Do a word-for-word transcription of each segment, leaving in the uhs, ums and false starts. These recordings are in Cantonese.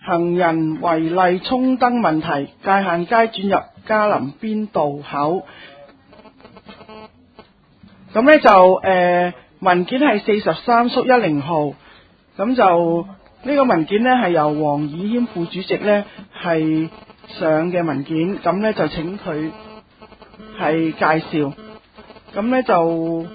行人違例衝燈問題，界限街轉入嘉林邊道口。咁呢就誒、呃、文件係四十三縮一零號，咁就呢、這個文件呢係由黃以謙副主席呢係上嘅文件，咁呢就請佢係介紹。咁呢就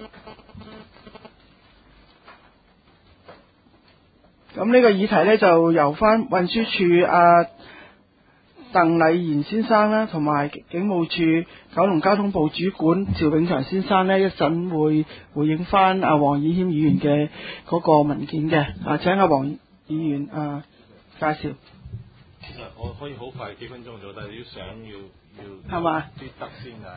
咁呢個議題呢，就由翻運輸署阿鄧禮賢先生啦，同埋警務處九龍交通部主管趙永祥先生呢，一陣會回應翻阿黃以謙議員嘅嗰個文件嘅。啊，請阿黃議員啊介紹。 其實我可以好快幾分鐘做，但係要想要要係嘛？ 啲得先係。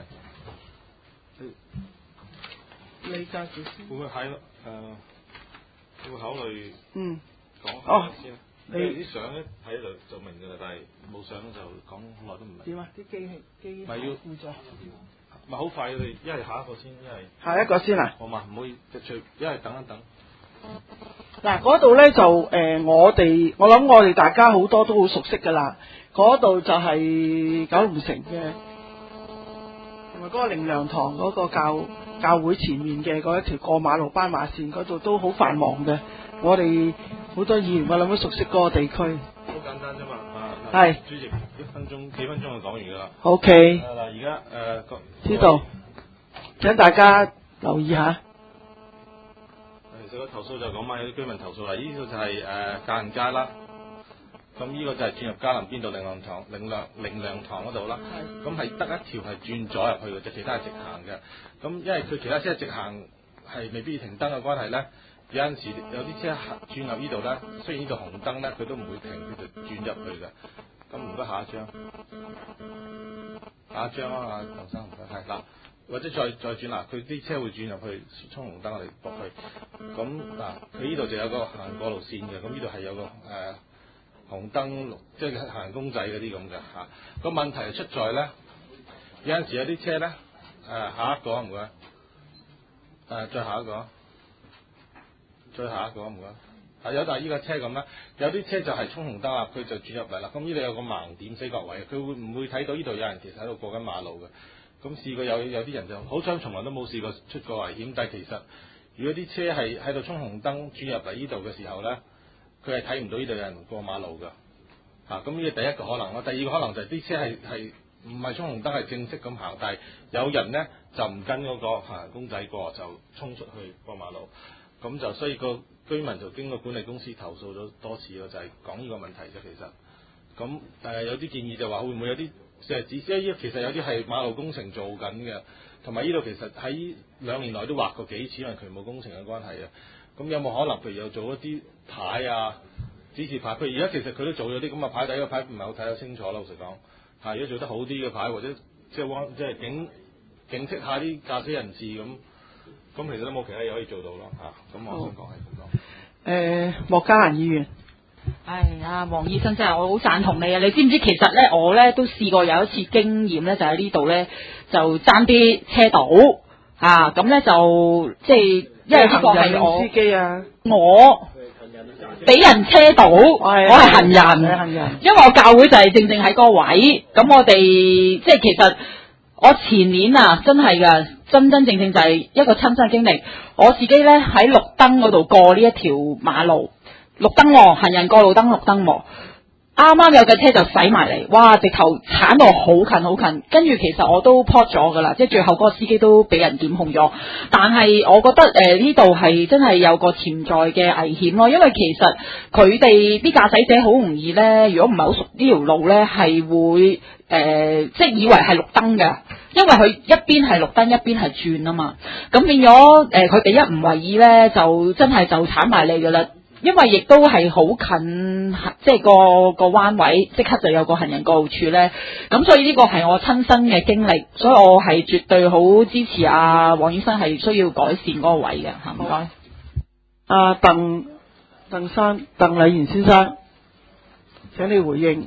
你介紹先。 會唔會喺誒？會唔會考慮？ 嗯。 講哦。 先。 你啲相一睇就就明㗎啦，但係冇相就講好耐都唔明。 點啊？啲機器機咪要輔助。 咪好快，你哋一係下一個先，一係。 下一個先啊。 好嘛，唔可以即係一係等一等。 嗱，嗰度呢就誒、呃，我哋我諗我哋大家好多都好熟悉㗎啦。嗰度就係九龍城嘅，同埋嗰個靈糧堂嗰個教教會前面嘅嗰一條過馬路斑馬線嗰度都好繁忙嘅。我哋好多議員我諗都熟悉嗰個地區。 好簡單啫嘛，啊， 係主席一分鐘幾分鐘就講完㗎啦。 O K。 嗱，而家誒個知道，請大家留意下。 其實個投訴就講嘛，有啲居民投訴啦，呢個就係誒界限街啦。咁呢個就係轉入嘉林邊道靈糧堂、靈糧靈糧堂嗰度啦。咁係得一條係轉咗入去嘅，就其他係直行嘅。咁因為佢其他車直行係未必停燈嘅關係咧，有陣時有啲車轉入呢度咧，雖然呢度紅燈咧，佢都唔會停，佢就轉入去嘅。咁唔該下一張，下一張啊，劉生唔該，係嗱。或者再再轉嗱，佢啲車會轉入去衝紅燈，我哋駁去。咁嗱，佢呢度就有個行過路線嘅，咁呢度係有個誒、呃、紅燈，即係行人公仔嗰啲咁嘅嚇。個、啊、問題係出在咧，有陣時有啲車咧誒、呃、下一個唔該，誒、呃、再下一個，再下一個唔該。係有但係依個車咁咧，有啲車就係衝紅燈啦，佢就轉入嚟啦。咁呢度有個盲點死角位，佢會唔會睇到呢度有人其實喺度過緊馬路嘅？咁試過有有啲人就好彩，從來都冇試過出過危險。但係其實，如果啲車係喺度衝紅燈轉入嚟呢度嘅時候咧，佢係睇唔到呢度有人過馬路㗎。嚇、啊，咁呢個第一個可能咯。第二個可能就係啲車係係唔係衝紅燈係正式咁行，但係有人咧就唔跟嗰個行人公仔過，就衝出去過馬路。咁就所以個居民就經過管理公司投訴咗多次咯，就係、是、講呢個問題啫。其實，咁誒、呃、有啲建議就話會唔會有啲？即係指，因為其實有啲係馬路工程做緊嘅，同埋呢度其實喺兩年內都劃過幾次，因為渠務工程嘅關係啊。咁有冇可能譬如有做一啲牌啊、指示牌？譬如而家其實佢都做咗啲咁嘅牌，底個牌唔係好睇得清楚啦。老實講，係如果做得好啲嘅牌，或者即係汪即係警警惕下啲駕駛人士咁，咁其實都冇其他嘢可以做到咯嚇。咁我想講係咁講。誒、 呃，莫嘉蘭議員。 唉呀，黃醫生真係我好贊同你啊！你知唔知其實咧，我咧都試過有一次經驗咧，就喺呢度咧就爭啲車倒啊！咁咧就即係因為呢個係我司機啊， 我俾人車倒，我係行人， 行人， 因為我教會就係正正喺嗰個位，咁我哋即係其實我前年啊，真係噶真真正正就係一個親身經歷，我自己咧喺綠燈嗰度過呢一條馬路。綠燈喎，行人過路燈綠燈喎，啱啱有架車就駛埋嚟，哇！直頭鏟到好近好近，跟住其實我都 report 咗噶啦，即係最後嗰個司機都俾人檢控咗。但係我覺得誒呢度係真係有個潛在嘅危險咯，因為其實佢哋啲駕駛者好容易咧，如果唔係好熟呢條路咧，係會誒、呃、即係以為係綠燈嘅，因為佢一邊係綠燈一邊係轉啊嘛，咁變咗誒佢哋一唔為意咧，就真係就鏟埋嚟噶啦。因為亦都係好近，即係個個彎位，即刻就有個行人過路處咧。咁所以呢個係我親身嘅經歷，所以我係絕對好支持阿黃醫生係需要改善嗰個位嘅嚇。唔該。 阿鄧鄧生鄧禮賢先生，請你回應。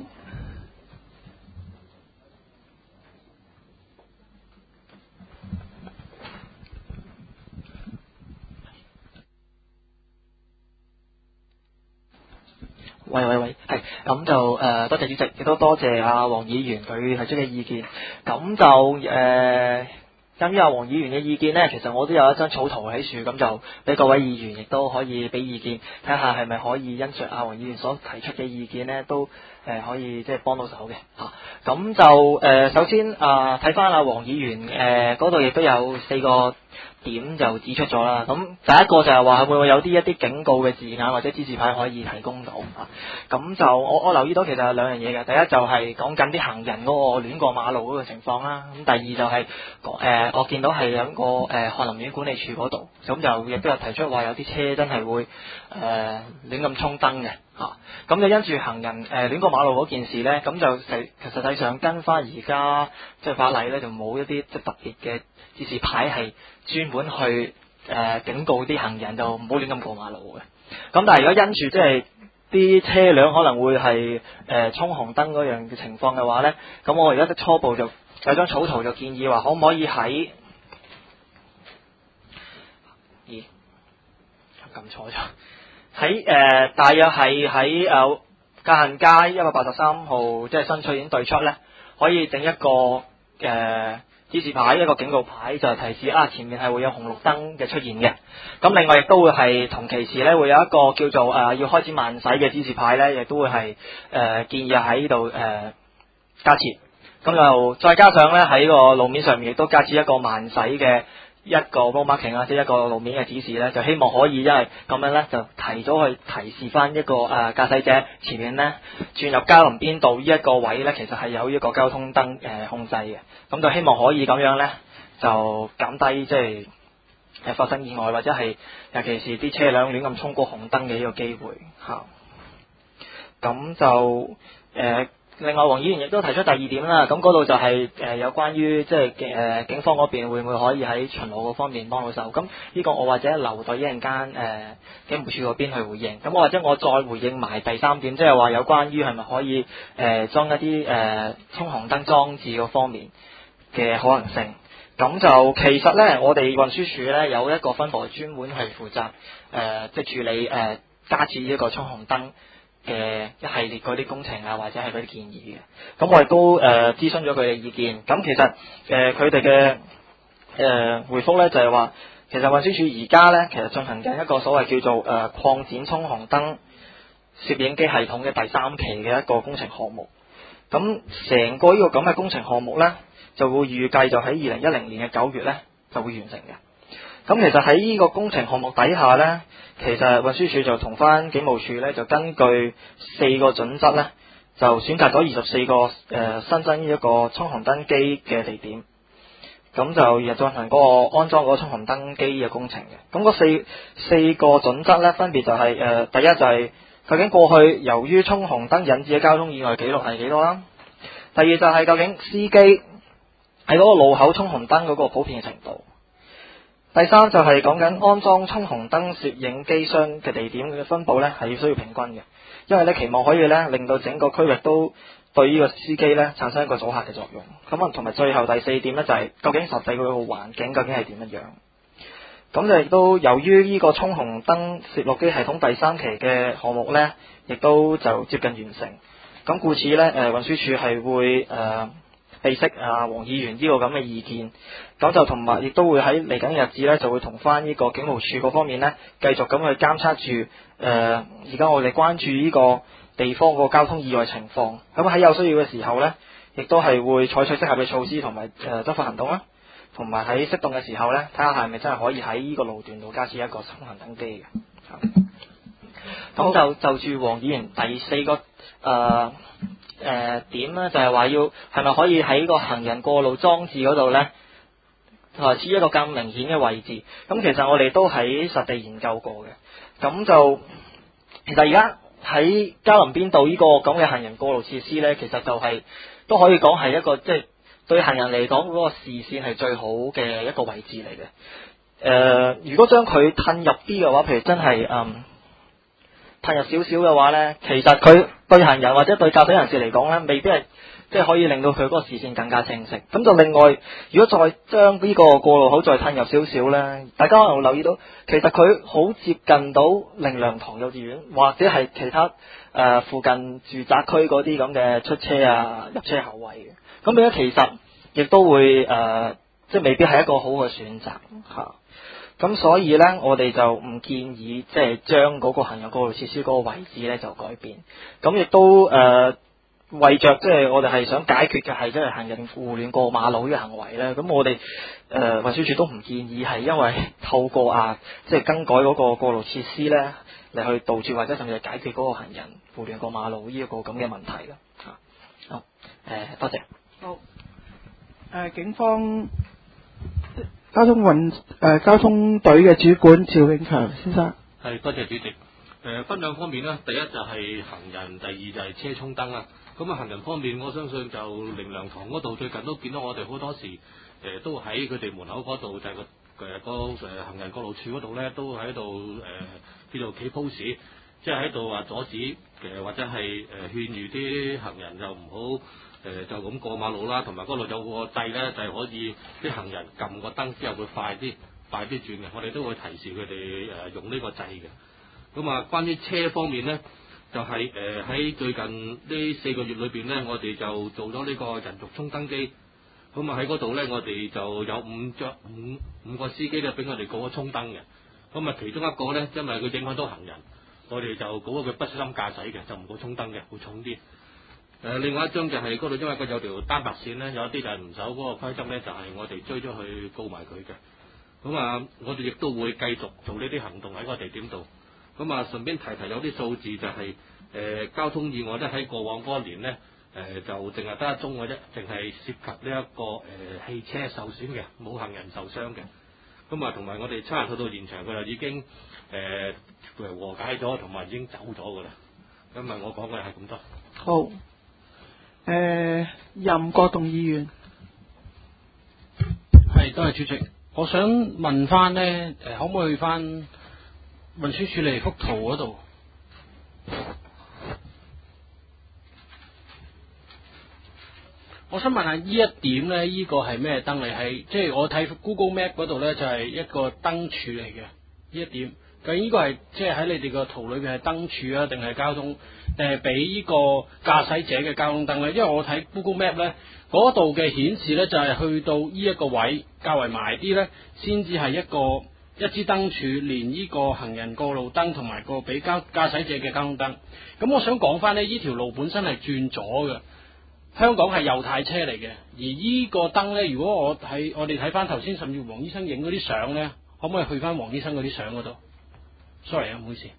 喂喂喂，係咁就誒、呃、多謝主席，亦都多謝阿黃議員佢提出嘅意見。咁就誒。呃咁於阿黃議員嘅意見呢，其實我都有一張草圖喺處，咁就俾各位議員亦都可以俾意見，睇下係咪可以因著阿黃議員所提出嘅意見呢，都誒、呃、可以即係幫到手嘅嚇。咁、啊、就誒、呃、首先啊睇翻阿黃議員誒嗰度亦都有四個點就指出咗啦。咁第一個就係話會唔會有啲一啲警告嘅字眼或者指示牌可以提供到啊？咁就我我留意到其實有兩樣嘢嘅，第一就係講緊啲行人嗰個亂過馬路嗰個情況啦。咁第二就係、是、誒、呃、我見到係有個誒翰林院管理處嗰度，咁就亦都有提出話有啲車真係會誒、呃、亂咁衝燈嘅嚇。咁、啊、就因住行人誒、呃、亂過馬路嗰件事咧，咁就實其實際上跟翻而家即係法例咧，就冇一啲即係特別嘅指示牌係專門去誒、呃、警告啲行人就唔好亂咁過馬路嘅。咁但係如果因住即係啲車輛可能會係誒衝紅燈嗰樣嘅情況嘅話咧，咁我而家初步就有張草圖就建議話，可唔可以喺咦撳錯咗喺誒大約係喺誒界限街一百八十三號，即係新翠苑對出咧，可以整一個誒、呃、指示牌，一個警告牌，就係、是、提示啊前面係會有紅綠燈嘅出現嘅。咁另外亦都會係同期時咧，會有一個叫做誒、呃、要開始慢駛嘅指示牌咧，亦都會係誒、呃、建議喺呢度誒加設。咁就再加上咧喺個路面上面亦都加設一個慢駛嘅一個 road marking 啊，即係一個路面嘅指示咧，就希望可以因為咁樣咧就提早去提示翻一個誒駕駛者前面咧轉入嘉林邊道呢一個位咧，其實係有一個交通燈誒、呃、控制嘅。咁就希望可以咁樣咧就減低即係誒發生意外或者係尤其是啲車輛亂咁衝過紅燈嘅呢個機會嚇。咁就誒。呃另外，黃議員亦都提出第二點啦，咁嗰度就係、是、誒、呃、有關於即係誒警方嗰邊會唔會可以喺巡邏嗰方面幫到手？咁呢個我或者留待一陣間誒警務處嗰邊去回應。咁我或者我再回應埋第三點，即係話有關於係咪可以誒、呃、裝一啲誒衝紅燈裝置嗰方面嘅可能性。咁就其實咧，我哋運輸署咧有一個分部專門係負責誒、呃、即係處理誒、呃、加設呢一個衝紅燈嘅一系列嗰啲工程啊，或者係嗰啲建議嘅，咁我亦都誒、呃、諮詢咗佢嘅意見。咁其實誒佢哋嘅誒回覆咧就係、是、話，其實運輸署而家咧其實進行緊一個所謂叫做誒、呃、擴展衝紅燈攝影機系統嘅第三期嘅一個工程項目。咁成個呢個咁嘅工程項目咧，就會預計就喺二零一零年嘅九月咧就會完成嘅。咁其實喺呢個工程項目底下咧，其實運輸署就同翻警務處咧，就根據四個準則咧，就選擇咗二十四個誒、呃、新增呢一個衝紅燈機嘅地點，咁就日進行嗰個安裝嗰個衝紅燈機嘅工程嘅。咁嗰四四個準則咧，分別就係、是、誒、呃、第一就係究竟過去由於衝紅燈引致嘅交通意外記錄係幾多啦？第二就係究竟司機喺嗰個路口衝紅燈嗰個普遍嘅程度。第三就係講緊安裝衝紅燈攝影機箱嘅地點嘅分佈咧，係需要平均嘅，因為咧期望可以咧令到整個區域都對呢個司機咧產生一個阻嚇嘅作用。咁啊，同埋最後第四點咧就係、是、究竟實際嗰個環境究竟係點樣樣。咁就亦都由於呢個衝紅燈攝錄機系統第三期嘅項目咧，亦都就接近完成。咁故此咧，誒、呃、運輸署係會誒。呃備悉啊，黃議員呢個咁嘅意見，咁就同埋亦都會喺嚟緊日子咧，就會同翻呢個警務處嗰方面咧，繼續咁去監測住誒，而家我哋關注呢個地方個交通意外情況。咁喺有需要嘅時候咧，亦都係會採取適合嘅措施同埋誒執法行動啦，同埋喺適當嘅時候咧，睇下係咪真係可以喺呢個路段度加設一個衝紅燈機嘅。咁就就住黃議員第四個誒。呃誒、呃、點咧就係、是、話要係咪可以喺個行人過路裝置嗰度咧，設一個更明顯嘅位置？咁其實我哋都喺實地研究過嘅。咁就其實而家喺嘉林邊道呢個咁嘅行人過路設施咧，其實就係、是、都可以講係一個即係、就是、對行人嚟講嗰個視線係最好嘅一個位置嚟嘅。誒、呃，如果將佢褪入啲嘅話，譬如真係嗯。褪入少少嘅話呢，其實佢對行人或者對駕駛人士嚟講呢，未必係即係可以令到佢嗰個視線更加清晰。咁就另外，如果再將呢個過路口再褪入少少呢，大家可能會留意到，其實佢好接近到靈糧堂幼稚園或者係其他誒、 呃、附近住宅區嗰啲咁嘅出車啊入車口位嘅。咁變咗其實亦都會誒、呃，即係未必係一個好嘅選擇嚇。咁、啊、所以咧，我哋就唔建議即係將嗰個行人過路設施嗰個位置咧就改變。咁亦都誒。呃為着即係我哋係想解決嘅係即係行人胡亂過馬路嘅行為咧，咁我哋誒運輸署都唔建議係因為透過啊即係更改嗰個過路設施咧嚟去杜絕或者甚至係解決嗰個行人胡亂過馬路呢一個咁嘅問題啦。嚇、好誒，多謝。 好誒、呃，警方交通運誒、呃、交通隊嘅主管趙永強先生。 係，多謝主席。誒、呃、分兩方面啦，第一就係行人，第二就係車衝燈啦。咁啊，行人方面，我相信就靈糧堂嗰度最近都見到我哋好多時誒、呃，都喺佢哋門口嗰度就係、是、個誒個誒行人過路處嗰度咧，都喺度誒叫做企 pose，即係喺度話阻止誒、呃、或者係誒、呃、勸喻啲行人就唔好誒就咁過馬路啦，同埋嗰度有個掣咧，就係、是、可以啲行人撳個燈之後會快啲快啲轉嘅，我哋都會提示佢哋誒用呢個掣嘅。咁啊，關於車方面咧，就係誒喺最近呢四個月裏邊咧，我哋就做咗呢個人肉衝燈機。咁啊喺嗰度咧，我哋就有五張五五個司機咧，俾我哋告咗衝燈嘅。咁啊，其中一個咧，因為佢影響到行人，我哋就告咗佢不小心駕駛嘅，就唔告衝燈嘅，會重啲。誒、呃，另外一張就係嗰度，因為佢有條單白線咧，有一啲就係唔守嗰個規則咧，就係、是、我哋追咗去告埋佢嘅。咁啊，我哋亦都會繼續做呢啲行動喺個地點度。咁啊，順便提提有啲數字就係、是、誒、呃、交通意外咧，喺過往嗰年咧誒、呃、就淨係得一宗嘅啫，淨係涉及呢、這、一個誒、呃、汽車受損嘅，冇行人受傷嘅。咁啊，同埋我哋差人去到現場，佢就已經誒、呃、和解咗，同埋已經走咗噶啦。咁啊，我講嘅係咁多。 好，誒、呃、任國棟議員。 係，多謝主席。我想問翻咧，誒可唔可以去翻運輸署嚟幅圖嗰度？我想問下呢一點咧，呢、這個係咩燈嚟？係即係我睇 Google Map 嗰度咧，就係、是、一個燈柱嚟嘅。呢一點究竟呢個係即係喺你哋個圖裏邊係燈柱啊，定係交通，定係俾呢個駕駛者嘅交通燈咧？因為我睇 Google Map 咧，嗰度嘅顯示咧就係、是、去到呢一個位較為埋啲咧，先至係一個。一支燈柱連呢個行人過路燈同埋個俾交駕駛者嘅交通燈。咁我想講翻呢，呢條路本身係轉左嘅，香港係右軚車嚟嘅。而呢個燈呢，如果我睇我哋睇翻頭先，甚至黃醫生影嗰啲相呢，可唔可以去翻黃醫生嗰啲相嗰度 ？Sorry 啊，唔好意思。誒、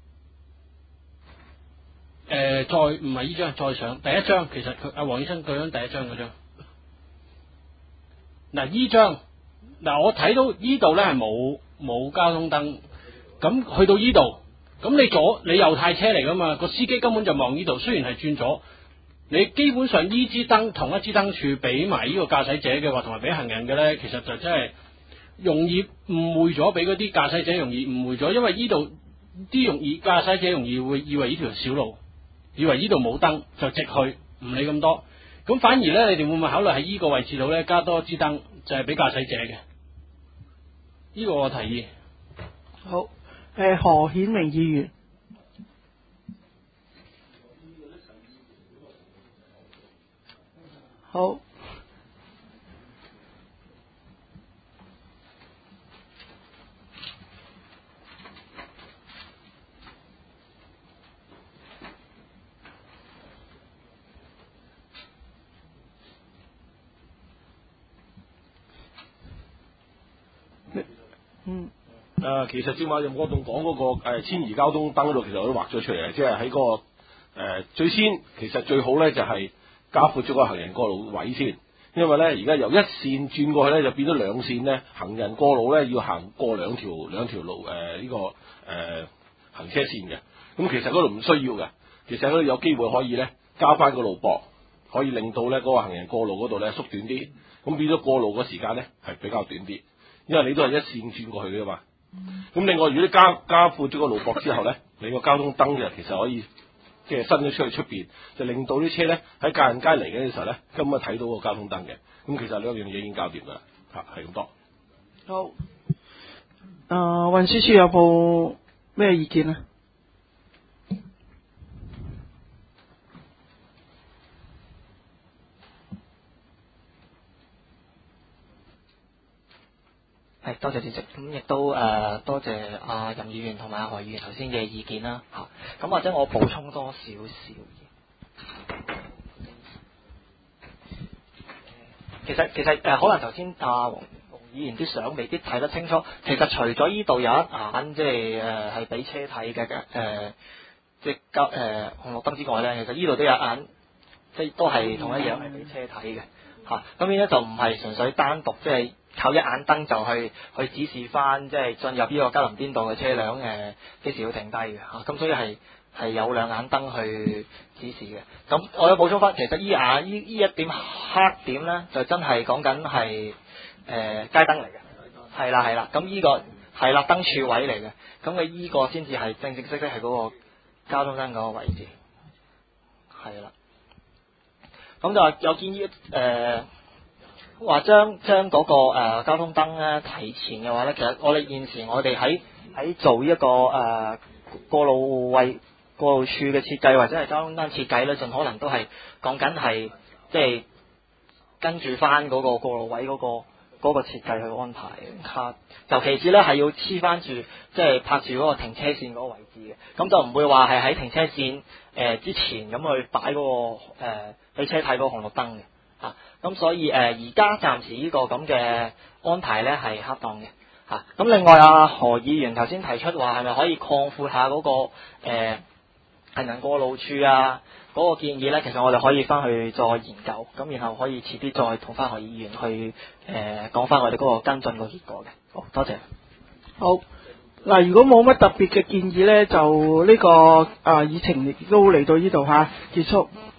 呃，再唔係呢張，再上第一張，其實佢阿黃醫生舉緊第一張嗰張。嗱，呢張嗱，我睇到呢度呢係冇。冇交通燈，咁去到呢度，咁你左你右軚車嚟噶嘛？個司機根本就望呢度，雖然係轉左，你基本上呢支燈同一支燈柱俾埋呢個駕駛者嘅話，同埋俾行人嘅咧，其實就真係容易誤會咗，俾嗰啲駕駛者容易誤會咗，因為呢度啲容易駕駛者容易會以為呢條小路，以為呢度冇燈就直去，唔理咁多，咁反而咧，你哋會唔會考慮喺呢個位置度咧加多支燈，就係俾駕駛者嘅？呢個我提議。 好，誒、呃、何顯明議員。好。嗯。 誒、呃，其實正話任國棟講嗰個誒遷移交通燈嗰度，其實我都畫咗出嚟，即係喺嗰個誒、呃、最先，其實最好咧就係、是、加闊咗個行人過路位先，因為咧而家由一線轉過去咧就變咗兩線咧，行人過路咧要行過兩條兩條路誒呢、呃這個誒、呃、行車線嘅，咁其實嗰度唔需要嘅，其實嗰度有機會可以咧加翻個路駁，可以令到咧嗰、那個行人過路嗰度咧縮短啲，咁變咗過路個時間咧係比較短啲，因為你都係一線轉過去嘅嘛。咁另外，如果你加加闊咗個路駁之後咧，你個交通燈就其實可以即係伸咗出去出邊，就令到啲車咧喺駕人街嚟嘅時候咧，根本睇到個交通燈嘅。咁其實兩樣嘢已經搞掂㗎啦，嚇係咁多。 好，誒、呃、運輸署有冇咩意見啊？ 係多謝主席，咁亦都誒、呃、多謝阿任議員同埋阿何議員頭先嘅意見啦嚇。咁、或者我補充多少少嘢。其實其實誒、呃、可能頭先阿黃議員啲相未必睇得清楚。其實除咗依度有一眼即係誒係俾車睇嘅嘅誒，即係交誒紅綠燈之外咧，其實依度都有一眼，即係都係同一樣係俾車睇嘅嚇。咁呢咧就唔係純粹單獨即係。靠一眼燈就去去指示翻，即係進入呢個嘉林邊道嘅車輛誒幾時要停低嘅嚇，咁所以係係有兩眼燈去指示嘅。咁我有補充翻，其實依眼依依一點黑點咧，就真係講緊係誒街燈嚟嘅，係啦係啦。咁依個係啦燈柱位嚟嘅，咁嘅依個先至係正正式式係嗰個交通燈嗰個位置，係啦。咁就有建議誒。呃話將將嗰個、呃、交通燈咧提前嘅話咧，其實我哋現時我哋喺喺做一個誒、呃、過路位過路處嘅設計或者係交通燈設計咧，盡可能都係講緊係即係跟住翻嗰個過路位嗰、嗰個嗰、嗰個設計去安排嚇。尤其是咧係要黐翻住即係拍住嗰個停車線嗰個位置嘅，咁就唔會話係喺停車線誒、呃、之前咁去擺嗰、嗰個俾、呃、車睇嗰個紅綠燈嘅。啊，咁所以誒而家暫時呢個咁嘅安排咧係恰當嘅嚇。咁、啊、另外啊何議員頭先提出話係咪可以擴闊下嗰、那個誒、呃、行人過路處啊嗰、那個建議咧，其實我哋可以翻去再研究，咁然後可以遲啲再同翻何議員去誒講翻我哋嗰個跟進個結果嘅。好多謝。 好嗱，如果冇乜特別嘅建議咧，就呢、這個啊議程亦都嚟到呢度嚇結束。